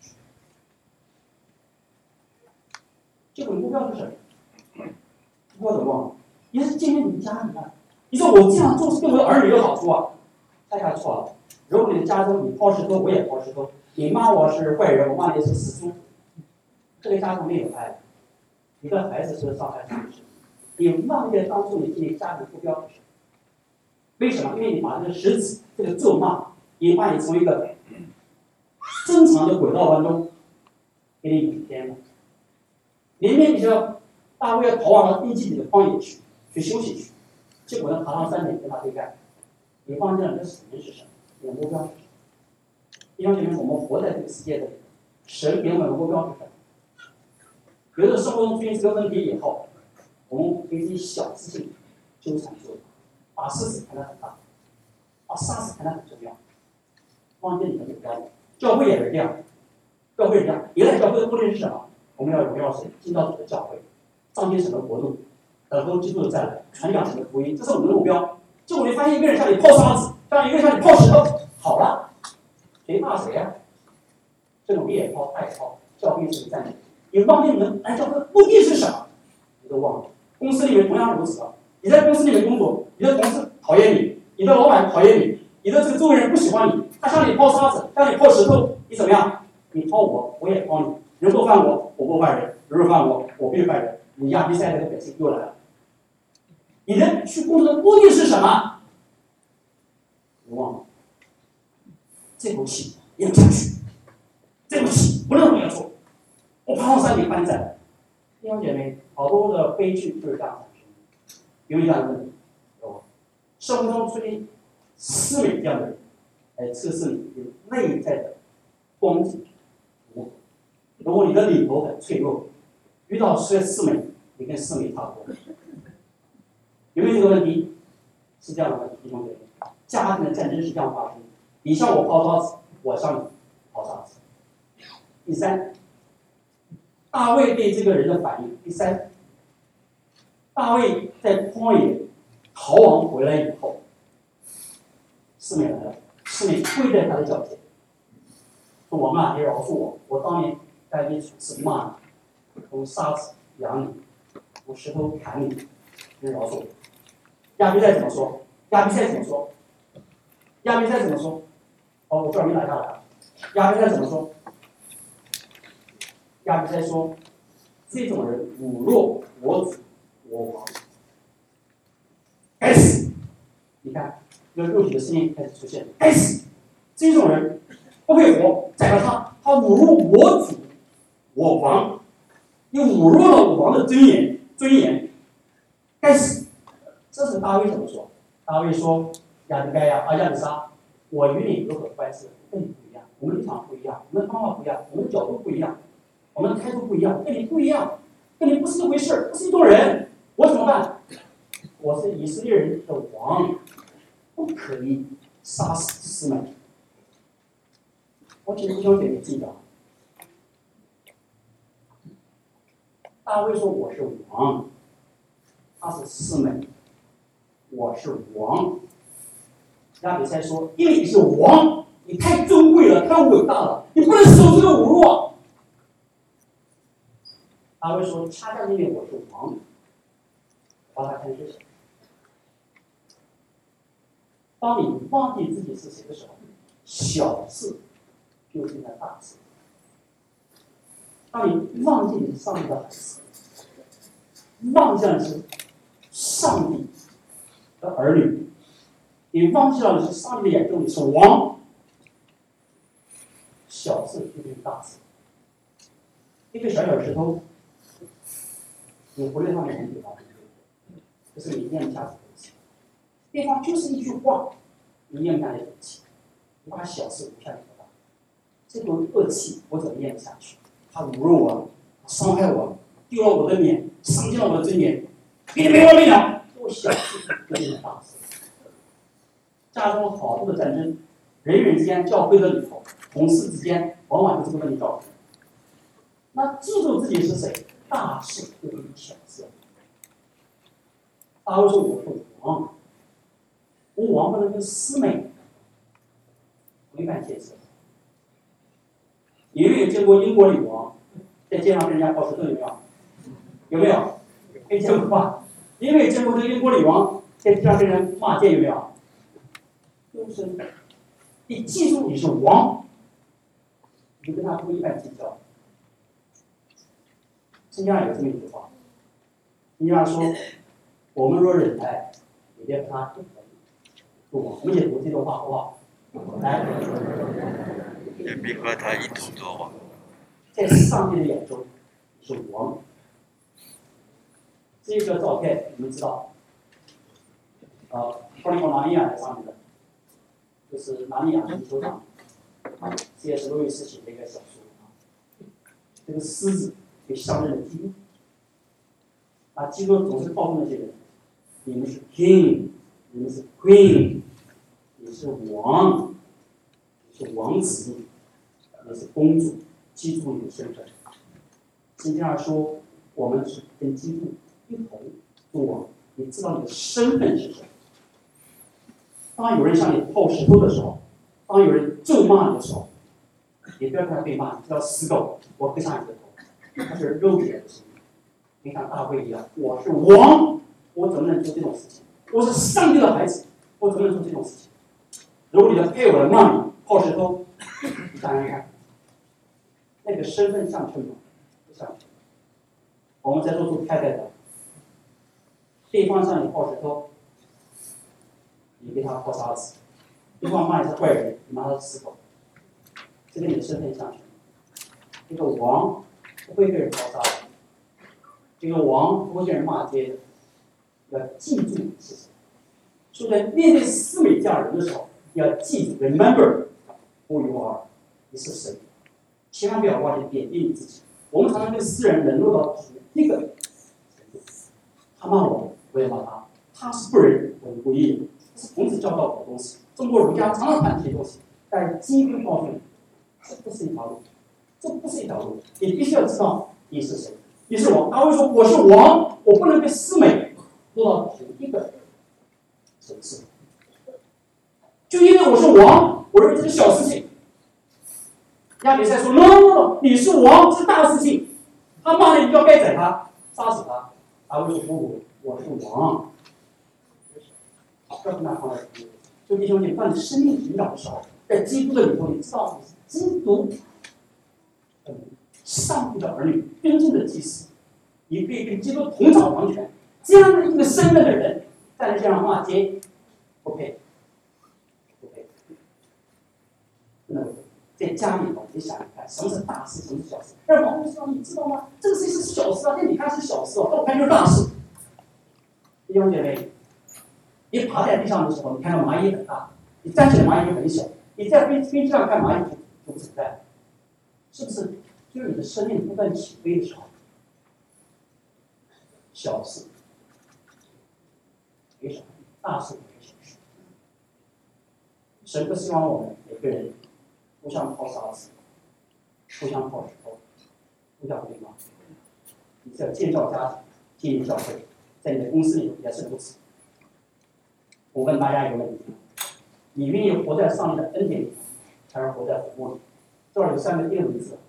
A: 这个目标是什么？目标怎么忘了？也是建立你家庭啊！你说我这样做是对我的儿女有好处啊？太大错了！如果你的家中你抛石头，我也抛石头；你骂我是坏人，我骂你是死猪，这个家庭没有爱，你的孩子是伤害自己。你忘记了当初你建立家庭目标是什么？为什么？因为你把这个石子、这个咒骂，引发你从一个正常的轨道当中给你引偏了。明明你说大卫要逃往了应基比的荒野去休息去，结果呢爬上山顶跟他对干。你忘记了你的使命是什么？你的目标是什么？弟兄姐妹，我们活在这个世界里，神给我们的目标是什么？有的生活中出现这个问题以后，我们可以以小事情纠缠住，把事情看得很大，把杀死看得很重要，忘记你的目标。教会也是这样，教会也这样。原来教会的目的是什么？我们要荣耀神，进到主的教会，彰显神的国度，等候基督的再来，传讲神的福音，这是我们的目标。结果你发现一个人向你抛沙子，一个人向你抛石头，好了，谁怕谁呀？这种你也抛，他也抛，教会是战争。你忘记你们来教会的目的是什么？你都忘了。公司里面同样如此啊！你在公司里面工作，你的同事讨厌你，你的老板讨厌你，你的这个周围人不喜欢你，他向你抛沙子，向你抛石头，你怎么样？你抛我，我也抛你。人不犯我，我不犯人；人犯我，我必犯人。你亚比赛这个百姓又来了。你的去工作的目的是什么？你忘了。这口气咽不下去，这口气无论如何要做。我爬上山顶把你宰。弟兄姐妹，好多的悲剧就是这样产生的，有这样的问题，生活中出现思维这样的人，来测试你内在的光景。如果你的里头很脆弱，遇到四美，你跟四美差不多。有没有这个问题？是这样的问题，弟兄姐妹，家庭的战争是这样发生的：你向我抛沙子，我向你抛沙子。第三，大卫对这个人的反应。第三，大卫在荒野逃亡回来以后，四美来了，四美跪在他的脚前，说：“我骂你，饶恕我，我当年该你处事骂你，用沙子扬你，用石头砍你，你饶恕我。”亚比赛怎么说？亚比赛怎么说？亚比赛怎么说？哦，我这儿没拿下来。亚比赛怎么说？亚比赛说：“这种人侮辱我主我王，该死！”你看，这个肉体的声音开始出现，该死！这种人不会活，宰了他，他侮辱我主我王，又侮辱了我王的尊严，该死！ 这是大卫怎么说？大卫说：“亚比莎，我与你有何关系？跟你不一样，我们立场不一样，我们的方法不一样，我们的角度不一样，我们的态度不一样，跟你不一样，跟你不是一回事，不是一种人。我怎么办？我是以色列人的王，不可以杀死士们。”我请弟兄姐妹记得，大卫说我是王，他是士们，我是王。亚比塞说：“因为你是王，你太尊贵了，太伟大了，你不能受这个侮辱啊！”大卫说：“恰恰因为我是王，把他看是谁。”当你忘记自己是谁的时候，小事就变成大事。当你忘记你是上帝的孩子，忘记了你是上帝的儿女，你忘记了你是上帝的眼中你是王，小事就变成大事。一个小石头，你忽略它的很久了，这是你咽不下的东西。对方就是一句话，你咽不下的东西，你把小事无限的扩大，这种恶气我怎么咽不下去？他侮辱我，伤害我，丢了我的脸，伤尽了我的尊严，给你没完没了。这种小事就变成大事。家中好多的战争，人与人之间、教会的里头、同事之间，往往就这个问题造成。那记住自己是谁，大事就变成小事。大卫说：“我是王，我王不能跟师妹违反建设。”你有没有见过英国女王在街上跟人家泡石头？有没有？有没有？没见过吧？你有没有见过这个英国女王在街上跟人骂街？有没有？就是你记住你是王，你就跟他不一般计较。圣经上有这么一句话，圣经上说：“我们若忍耐，也别跟他一同作王。”我们解读这段话好不好？来。
B: 也必和他一同作王。
A: 在上帝的眼中，你是王。这个照片你们知道，托利拿尼亚上面的，就是拿尼亚足球场，C.S. 路易斯写的一个小说啊。这个狮子就象征了基督，基督总是告诉那些人：你们是 king， 你们是 queen， 你是王，你是王子。也是公主，记住你的身份。圣经上说，我们是跟基督一同作王。你知道你的身份是什么？当有人向你抛石头的时候，当有人咒骂你的时候，你不要看他被骂，你叫死狗，我割下你的头。他是肉体的生命。你看大卫一样，我是王，我怎么能做这种事情？我是上帝的孩子，我怎么能做这种事情？如果你的配偶来骂你抛石头，你想想看。那个身份相称吗？不相称。我们在座做太太的，对方向你抛石头，你给他抛沙子；对方骂你是坏人，你骂他是死狗。这跟你的身份相称。这个王不会被人抛沙子，这个王不会被人骂街的。要记住你是谁。所以在面对思美这样人的时候，要记住 ，remember who you are， 你是谁。千万不要忘记贬低你自己。我们常常跟私人冷落到一个程度，他骂我，我也骂他；他是不仁，我是不义。这是孔子教导我的东西。中国儒家常常谈这些东西，但是基督告诉你，这不是一条路，这不是一条路。你必须要知道你是谁，你是王。他会说我是王，我不能跟思美落到同一个层次。就因为我是王，我认为这是小事情。亚比塞说 ：“No， 你是王，是大事情。他骂你，你要该宰他，杀死他。”大卫说：“不，我是王。”要跟他放在一起。所以弟兄姐妹，当你生命成长的时候，在基督的里头，你知道你是基督，上帝的儿女，真正的祭司，你可以跟基督同掌王权。这样的一个身份的人，站在这样骂街，不配，不配，真的不配。在家里头，你想想看，什么是大事，什么是小事？让王知道，你知道吗？这个事情是小事啊，在你看是小事哦，在我看就是大事。弟兄姐妹， 你爬在地上的时候，你看到蚂蚁很大，你站起来蚂蚁就很小，你在飞机上看蚂蚁就不存在，是不是？就是你的生命不断起飞的时候，小事没什么，大事没小事。神不希望我们每个人互相抛沙子，互相抛石头，互相对骂。你是要建造家庭，经营教会，在你的公司里也是如此。我问大家一个问题：你愿意活在上帝的恩典里，还是活在火锅里？这儿有3个英文字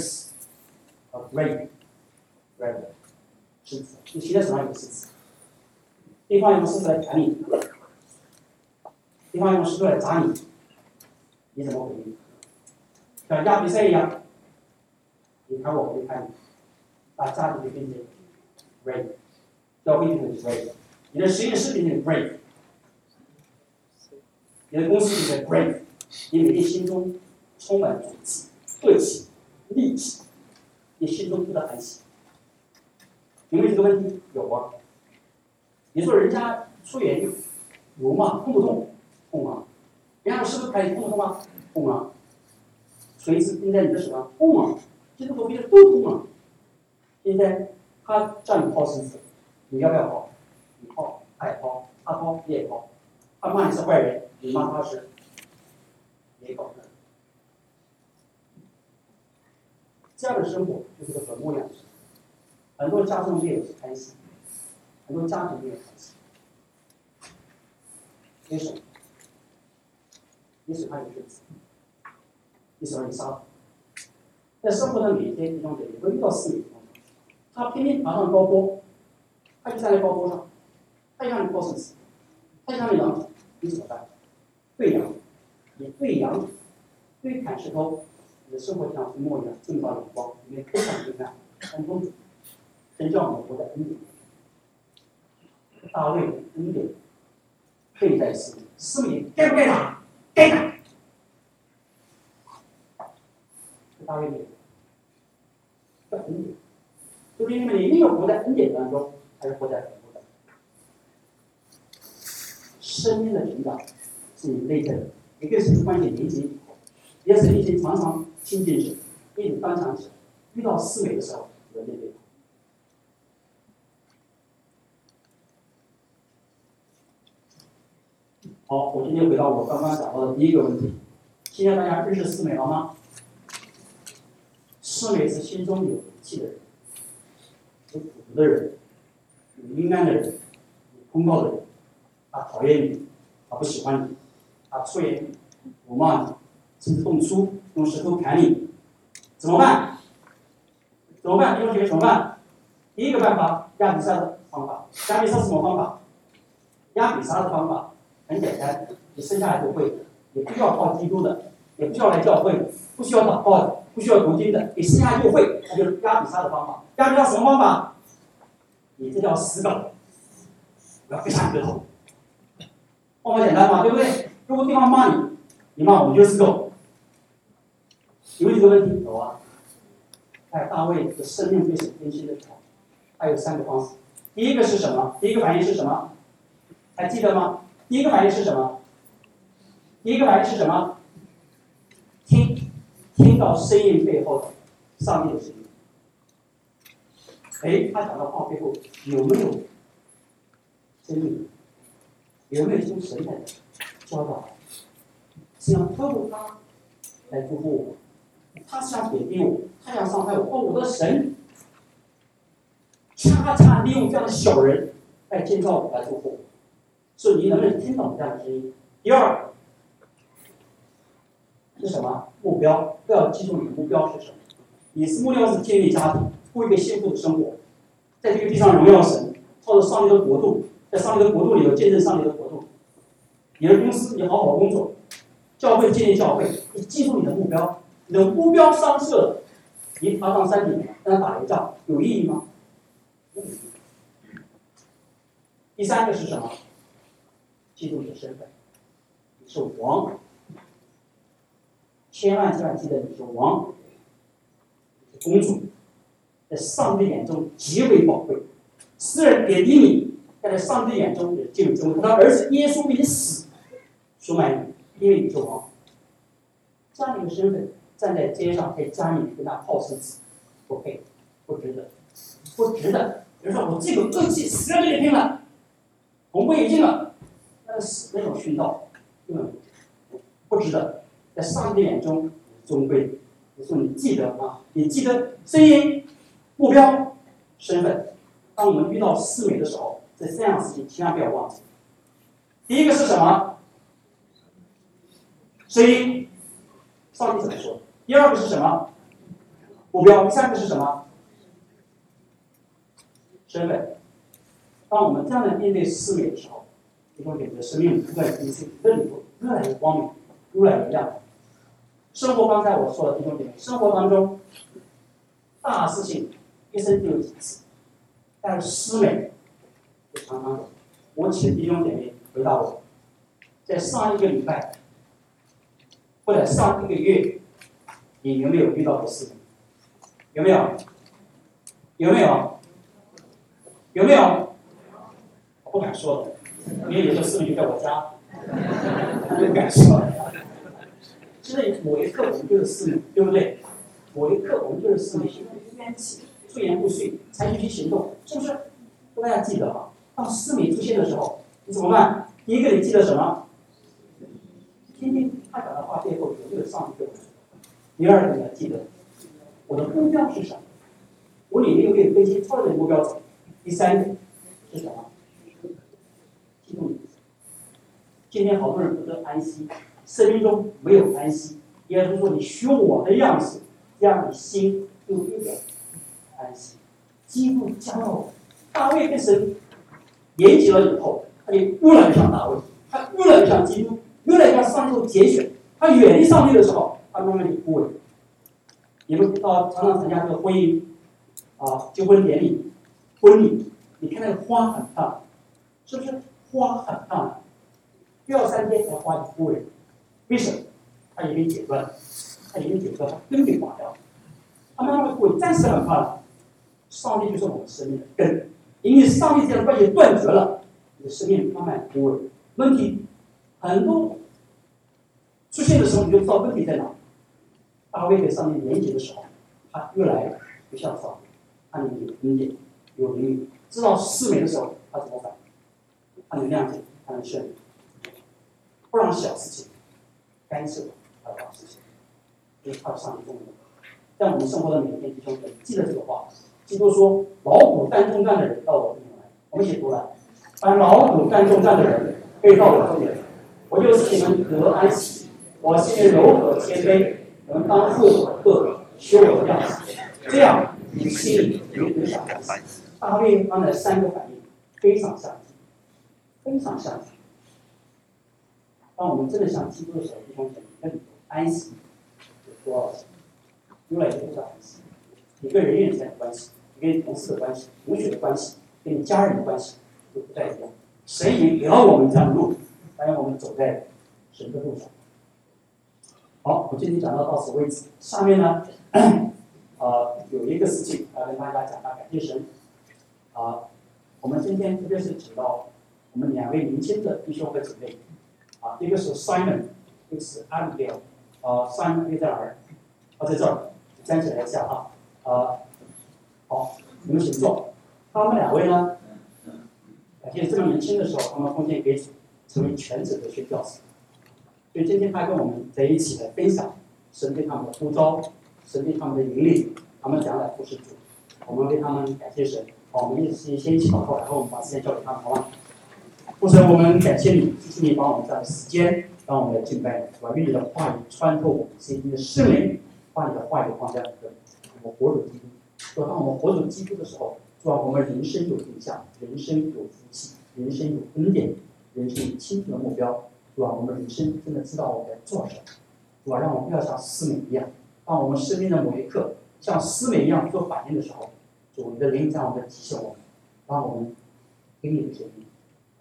A: ：grace、grave、grave， 是词。你写在手上有个是词。对方用石头来砍你，对方用石头来砸你，你怎么回应？像压比赛一样，你砍我，我就砍你，把家庭就变成 grave， 教会变成 grave， 你的实验室变成 grave。你的公司里的 grave， 你每天心中充满怒气、恶气、戾气，你心中不得安息。有没有这个问题？有啊。你说人家出言有吗？痛不痛？痛啊。人家是不是开痛不痛啊？痛啊。锤子钉在你的手上，痛啊。这个头皮都痛啊。现在他叫你抛石子，你要不要抛？你抛，他也抛，他抛你也抛。他骂你是坏人，你骂他是没搞的。这样的生活就是个坟墓样式。很多家中也有是开心，很多家庭也有开心。为什么？你喜欢你日子，你喜欢你杀他。在生活的每一天当中，也会遇到4种情况。他偏偏爬上高坡，他就站在高坡上，他就让你抛石子，他就让你扬起。你怎么办？对扬，你对扬，对砍石头，你的生活就像涂抹一样，正到阳光，里面非常明亮，很公主。真叫我们活在恩典。大卫的恩典，备在思里，思里该不该打？该打。是大卫的叫恩典，就是因为你没有活在恩典当中，还是活在坟墓当中。生命的成长是你内在的，你跟神的关系连接以后，也是一些常常亲近神，一直当强起来，遇到思维的时候，你要面对它。好，我今天回到我刚刚讲到的第一个问题。现在大家认识思美了吗？思美是心中有勇气的人，有朴实的人，有阴暗的人，有公告的人。他讨厌你，他不喜欢你，他出言辱骂你，甚至动粗，用石头砍你，怎么办？怎么办？弟兄姐妹怎么办？第一个办法，亚比杀的方法。亚比杀是什么方法？亚比杀的方法很简单，你生下来就会，也不需要靠基督的，也不需要来教会，不需要祷告的，不需要读经的，你生下来就会，那就是亚比杀的方法。亚比杀什么方法？你这叫死狗，我要飞上你的头。方法简单嘛，对不对？如果对方骂你，你骂我们就是狗。有没有这个问题？有啊。哎，大卫的生命被神更新的时候，还有3个方式。第一个是什么？第一个反应是什么？还记得吗？第一个反应是什么？第一个反应是什么？听到声音背后的上帝的声音。哎，他讲的话背后有没有真理？有没有从神来的教导？是想透过他来祝福我，他是想贬低我，他想伤害我。我的神恰恰利用这样的小人来建造我，来祝福我。所以你能不能听懂这样的声音？第二是什么？目标，不要记住你的目标是什么。你是目标是建立家庭，过一个幸福的生活，在这个地上荣耀神，靠着上帝的国度，在上帝的国度里有见证上帝的国度。你的公司你好好工作，教会建立教会，你记住你的目标，你的目标上设了，你爬上山顶跟他打一仗，有意义吗？第3个是什么？记住你的身份，你是王，千万记得你是王，你是公主，在上帝眼中极为宝贵。世人贬低你， 但在上帝眼中也就有成为他的儿子耶稣为你死，赎买你，因为你救亡。这样的一个身份，站在街上在家里跟他泡狮子，不配，不值得，不值得。比如说我这个恶气死了就得拼了，红灰已尽了，那死那种殉道，根本不值得。在上帝眼中尊贵，也说你记得啊，你记得声音、目标、身份。当我们遇到思美的时候，这三样事情千万不要忘记。第一个是什么？声音，上帝怎么说？第二个是什么？目标。第三个是什么？身份。当我们这样的面对思维的时候，你会觉得生命越来越清晰，越来越光明，越来越亮。生活刚才我说的弟兄姐妹，生活当中大事情一生就有几次，但是思美就常常有。我请弟兄姐妹回答我，在上一个礼拜或者上一个月，你有没有遇到过思美？有没有？有没有？有没有？我不敢说的，因为有时候思美就在我家，不敢说。现在某一刻我们就是思美，对不对？某一刻我们就是思美，行动冤气，出言不逊，采取行动，是不是？大家记得啊，当思美出现的时候，你怎么办？第一个，你记得什么？听听他讲的话背后有没有上帝的。第二个，你要记得我的目标是什么？我里面有没有更新超人目标走？第三个是什么？记住，今天好多人不得安息，生命中没有安息。耶稣说：“你学我的样式，这样你心就有点安息。”基督加到我，大卫跟神连结了以后，他就越来越像大卫，他越来越像基督，越来越像上帝的拣选。他远离上帝的时候，他慢慢就枯萎。你们常常参加这个婚姻啊，结婚典礼、婚礼，你看那个花很漂亮，是不是？花很漂亮，不要3天才花就枯萎，为什么？它已经剪断了，它根给垮掉了，它慢慢枯萎，暂时很漂亮。上帝就是我们生命的根，因为上帝这样的关系断绝了，你的生命慢慢枯萎。问题很多出现的时候，你就知道问题在哪。大卫跟上帝连接的时候，他越来越像上帝，他有理解，有灵力，知道思维的时候，他怎么办？他能谅解，他能胜利，不让小事情干涉他的大事情，这是他的上帝功能。在我们生活的每一天，弟兄们记得这个话。基督说：“劳苦担重担的人到我这里来。”我们一起读来。凡劳苦担重担的人，可以到我这里来，我就使你们得安息。我心里柔和谦卑，你们当负我的恶，学我的样子，这样你心里有想安息。大卫刚才3个反应非常相近，非常相近。当我们真的像基督的时候，弟兄姐妹，那你安息有多少钱？越来越多的安息。你跟人与人之间的关系，你跟同事的关系，同学的关系，跟你家人的关系都不太一样。神已经给了我们这样的路，当然我们走在神的路上。好，我今天讲到此为止。下面呢，有一个事情要跟大家讲，感谢神。我们今天特别是请到我们2位年轻的弟兄和姊妹，一个是 Simon， 一个是 Abigail。Simon 在哪儿？在这儿，站起来一下啊。好，你们请坐。他们2位呢，感谢这么年轻的时候，他们奉献给主，成为全职的宣教士。所以今天他跟我们在一起来分享神对他们的呼召，神对他们的引领，他们将来服侍主。我们为他们感谢神。好，我们先一起祷告，然后我们把时间交给他们，好吗？父神，我们感谢你，谢谢你把我们这样的时间让我们来敬拜你，我愿你的话语穿透我们心灵的圣灵，把你的话语放在我们活主基督。说当我们活主基督的时候，主啊，我们人生有定向，人生有福气，人生有恩典，人生有清楚的目标。主啊，我们人生真的知道我们在做什么。主啊，让我们不要像思美一样，当我们生命的某一刻像思美一样做反应的时候，主你的灵在我们提醒我们，让我们给你的决定，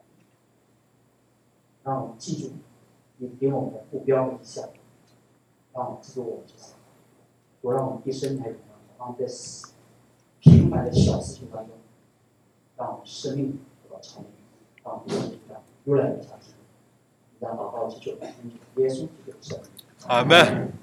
A: 让我们记住你给我们的目标和意向，让我们记住我们这些。主让我们一生来让在平凡的小事情当中，让我们生命得到成如来的价值。让祷告祈求，耶稣基督的圣名。
B: 阿门。